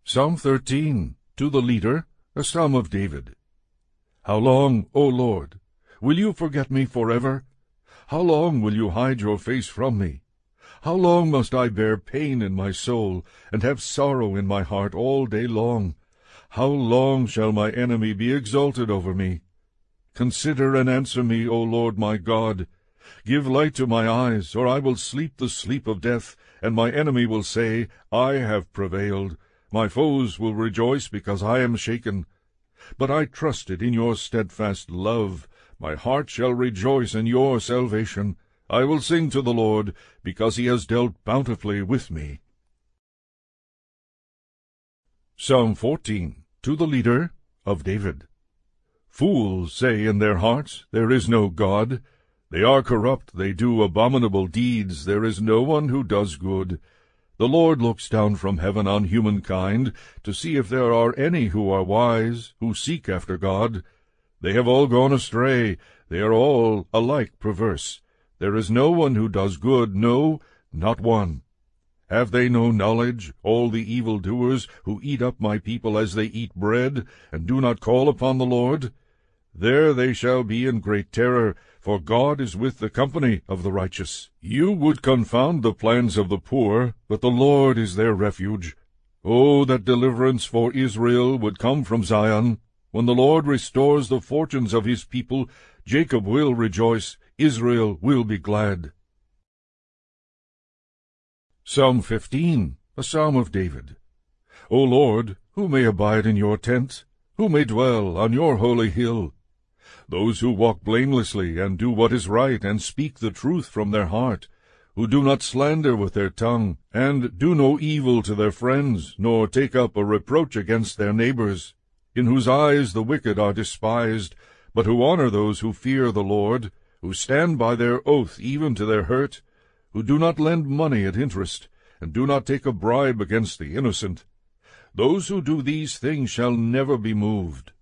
Psalm 13, to the leader, a psalm of David. How long, O Lord, will you forget me forever? How long will you hide your face from me? How long must I bear pain in my soul, and have sorrow in my heart all day long? How long shall my enemy be exalted over me? Consider and answer me, O Lord my God. Give light to my eyes, or I will sleep the sleep of death, and my enemy will say, I have prevailed. My foes will rejoice because I am shaken. But I trusted in your steadfast love. My heart shall rejoice in your salvation. I will sing to the Lord, because he has dealt bountifully with me. Psalm 14, to the leader, of David. Fools say in their hearts, there is no God. They are corrupt, they do abominable deeds, there is no one who does good. The Lord looks down from heaven on humankind, to see if there are any who are wise, who seek after God. They have all gone astray, they are all alike perverse. There is no one who does good, no, not one. Have they no knowledge, all the evildoers, who eat up my people as they eat bread, and do not call upon the Lord? There they shall be in great terror, for God is with the company of the righteous. You would confound the plans of the poor, but the Lord is their refuge. Oh, that deliverance for Israel would come from Zion! When the Lord restores the fortunes of his people, Jacob will rejoice, Israel will be glad. Psalm 15, a psalm of David. O Lord, who may abide in your tent? Who may dwell on your holy hill? Those who walk blamelessly, and do what is right, and speak the truth from their heart, who do not slander with their tongue, and do no evil to their friends, nor take up a reproach against their neighbors, in whose eyes the wicked are despised, but who honor those who fear the Lord, who stand by their oath even to their hurt, who do not lend money at interest, and do not take a bribe against the innocent. Those who do these things shall never be moved.